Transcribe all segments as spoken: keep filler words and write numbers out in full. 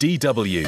D W.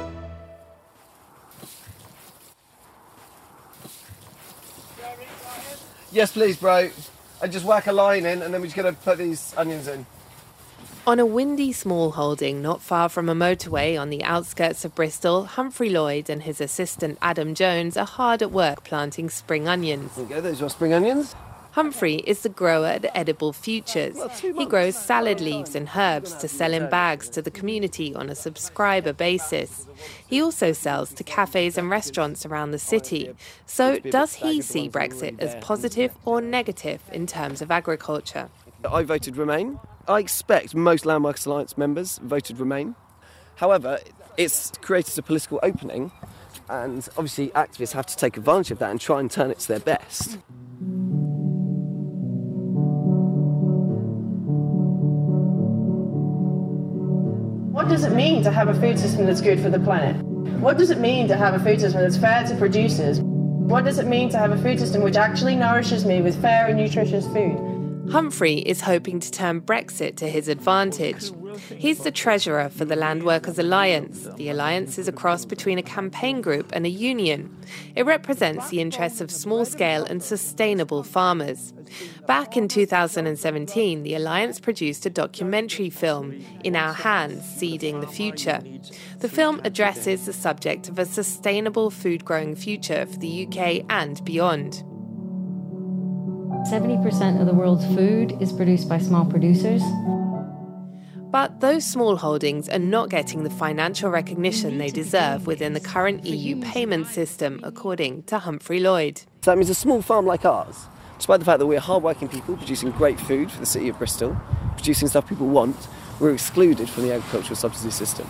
Yes, please, bro. And just whack a line in, and then we're just going to put these onions in. On a windy small holding not far from a motorway on the outskirts of Bristol, Humphrey Lloyd and his assistant Adam Jones are hard at work planting spring onions. There you go, those are spring onions. Humphrey is the grower at Edible Futures. He grows salad leaves and herbs to sell in bags to the community on a subscriber basis. He also sells to cafes and restaurants around the city. So does he see Brexit as positive or negative in terms of agriculture? I voted Remain. I expect most Landworkers Alliance members voted Remain. However, it's created a political opening, and obviously activists have to take advantage of that and try and turn it to their best. What does it mean to have a food system that's good for the planet? What does it mean to have a food system that's fair to producers? What does it mean to have a food system which actually nourishes me with fair and nutritious food? Humphrey is hoping to turn Brexit to his advantage. He's the treasurer for the Landworkers Alliance. The alliance is a cross between a campaign group and a union. It represents the interests of small-scale and sustainable farmers. Back in two thousand seventeen, the alliance produced a documentary film, In Our Hands, Seeding the Future. The film addresses the subject of a sustainable food-growing future for the U K and beyond. seventy percent of the world's food is produced by small producers. But those small holdings are not getting the financial recognition they deserve within the current E U payment system, according to Humphrey Lloyd. So that means a small farm like ours, despite the fact that we're hard-working people producing great food for the city of Bristol, producing stuff people want, we're excluded from the agricultural subsidy system.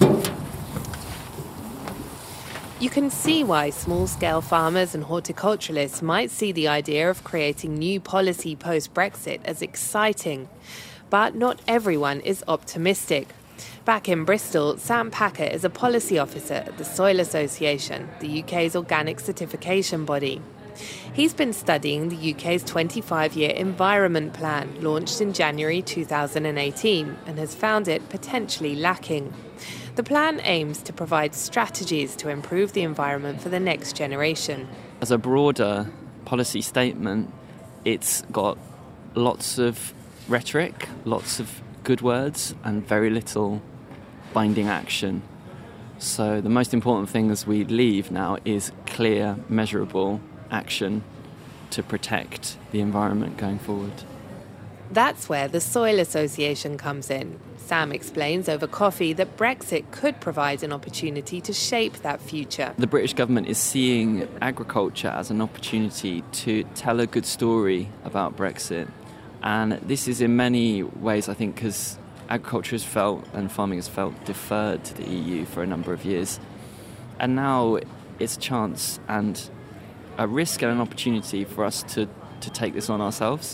You can see why small-scale farmers and horticulturalists might see the idea of creating new policy post-Brexit as exciting. But not everyone is optimistic. Back in Bristol, Sam Packer is a policy officer at the Soil Association, the U K's organic certification body. He's been studying the U K's twenty-five-year Environment Plan, launched in January two thousand eighteen, and has found it potentially lacking. The plan aims to provide strategies to improve the environment for the next generation. As a broader policy statement, it's got lots of rhetoric, lots of good words, and very little binding action. So the most important thing as we leave now is clear, measurable action to protect the environment going forward. That's where the Soil Association comes in. Sam explains over coffee that Brexit could provide an opportunity to shape that future. The British government is seeing agriculture as an opportunity to tell a good story about Brexit. And this is in many ways, I think, because agriculture has felt and farming has felt deferred to the E U for a number of years. And now it's a chance and a risk and an opportunity for us to, to take this on ourselves.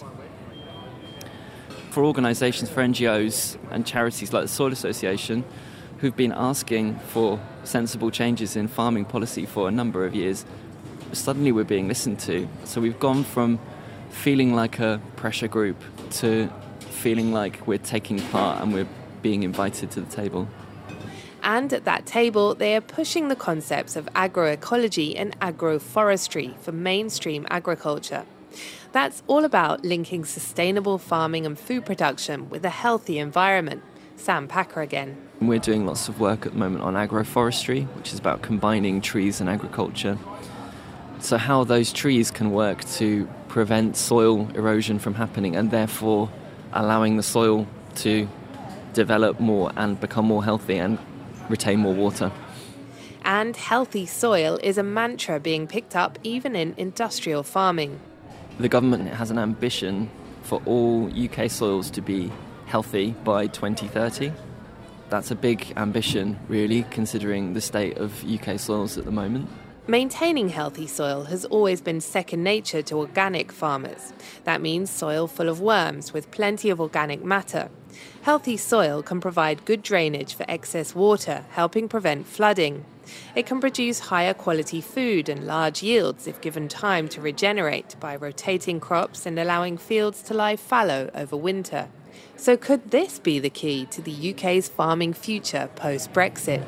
For organisations, for N G Os and charities like the Soil Association, who've been asking for sensible changes in farming policy for a number of years, suddenly we're being listened to. So we've gone from feeling like a pressure group to feeling like we're taking part and we're being invited to the table. And at that table, they are pushing the concepts of agroecology and agroforestry for mainstream agriculture. That's all about linking sustainable farming and food production with a healthy environment. Sam Packer again. We're doing lots of work at the moment on agroforestry, which is about combining trees and agriculture. So how those trees can work to prevent soil erosion from happening and therefore allowing the soil to develop more and become more healthy and retain more water. And healthy soil is a mantra being picked up even in industrial farming. The government has an ambition for all U K soils to be healthy by twenty thirty. That's a big ambition, really, considering the state of U K soils at the moment. Maintaining healthy soil has always been second nature to organic farmers. That means soil full of worms with plenty of organic matter. Healthy soil can provide good drainage for excess water, helping prevent flooding. It can produce higher quality food and large yields if given time to regenerate by rotating crops and allowing fields to lie fallow over winter. So could this be the key to the U K's farming future post-Brexit?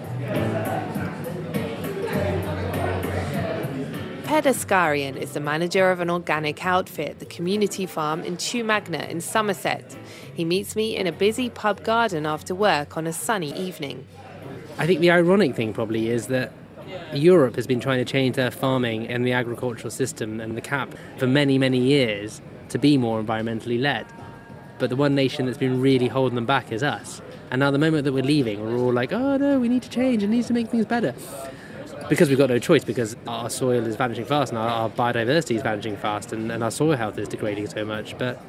Peder Skarian is the manager of an organic outfit, the Community Farm in Chew Magna in Somerset. He meets me in a busy pub garden after work on a sunny evening. I think the ironic thing probably is that Europe has been trying to change their farming and the agricultural system and the C A P for many, many years to be more environmentally led. But the one nation that's been really holding them back is us. And now the moment that we're leaving, we're all like, oh no, we need to change, it needs to make things better. Because we've got no choice, because our soil is vanishing fast and our, our biodiversity is vanishing fast and, and our soil health is degrading so much. But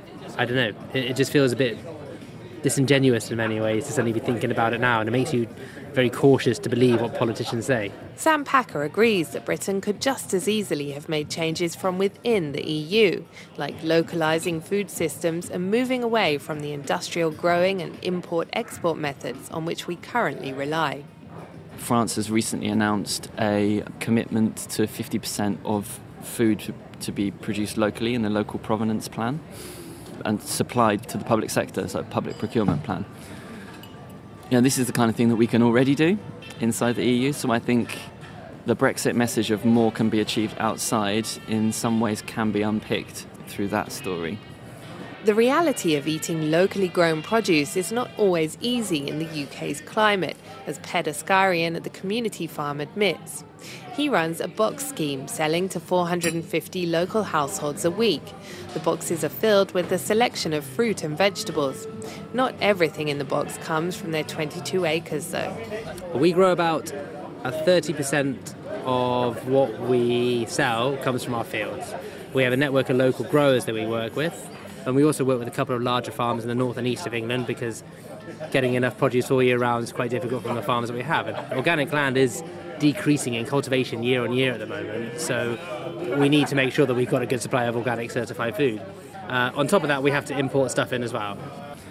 I don't know, it, it just feels a bit disingenuous in many ways to suddenly be thinking about it now, and it makes you very cautious to believe what politicians say. Sam Packer agrees that Britain could just as easily have made changes from within the E U, like localising food systems and moving away from the industrial growing and import-export methods on which we currently rely. France has recently announced a commitment to fifty percent of food to be produced locally in the local provenance plan and supplied to the public sector, so a public procurement plan. You know, this is the kind of thing that we can already do inside the E U, so I think the Brexit message of more can be achieved outside in some ways can be unpicked through that story. The reality of eating locally grown produce is not always easy in the U K's climate, as Peder Skarian at the Community Farm admits. He runs a box scheme selling to four hundred fifty local households a week. The boxes are filled with a selection of fruit and vegetables. Not everything in the box comes from their twenty-two acres, though. We grow about a thirty percent of what we sell comes from our fields. We have a network of local growers that we work with. And we also work with a couple of larger farms in the north and east of England, because getting enough produce all year round is quite difficult from the farms that we have. And organic land is decreasing in cultivation year on year at the moment, so we need to make sure that we've got a good supply of organic certified food. Uh, on top of that, we have to import stuff in as well.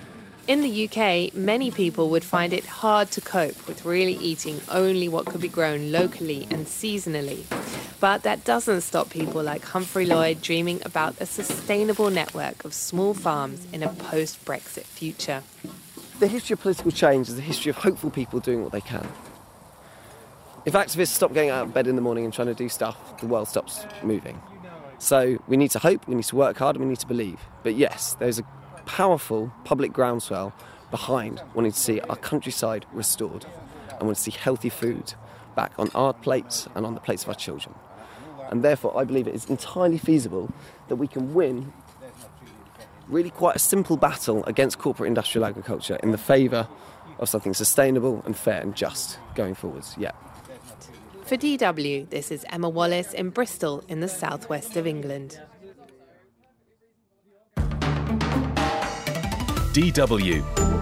In the U K, many people would find it hard to cope with really eating only what could be grown locally and seasonally. But that doesn't stop people like Humphrey Lloyd dreaming about a sustainable network of small farms in a post-Brexit future. The history of political change is the history of hopeful people doing what they can. If activists stop getting out of bed in the morning and trying to do stuff, the world stops moving. So we need to hope, we need to work hard, and we need to believe. But yes, there's a powerful public groundswell behind wanting to see our countryside restored and want to see healthy food back on our plates and on the plates of our children. And therefore, I believe it is entirely feasible that we can win really quite a simple battle against corporate industrial agriculture in the favour of something sustainable and fair and just going forwards. Yeah. For D W, this is Emma Wallace in Bristol in the southwest of England. D W